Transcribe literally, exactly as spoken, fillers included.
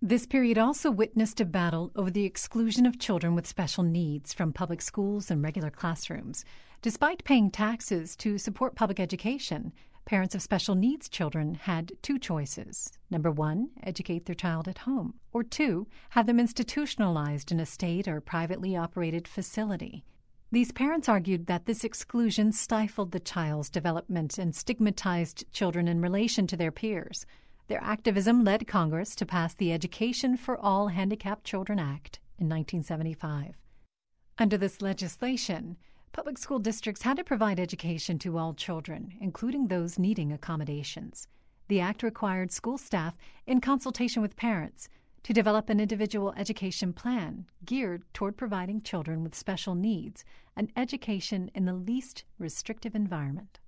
This period also witnessed a battle over the exclusion of children with special needs from public schools and regular classrooms. Despite paying taxes to support public education, parents of special needs children had two choices. Number one, educate their child at home, or two, have them institutionalized in a state or privately operated facility. These parents argued that this exclusion stifled the child's development and stigmatized children in relation to their peers. Their activism led Congress to pass the Education for All Handicapped Children Act in nineteen seventy-five. Under this legislation, public school districts had to provide education to all children, including those needing accommodations. The act required school staff, in consultation with parents, to develop an individual education plan geared toward providing children with special needs an education in the least restrictive environment.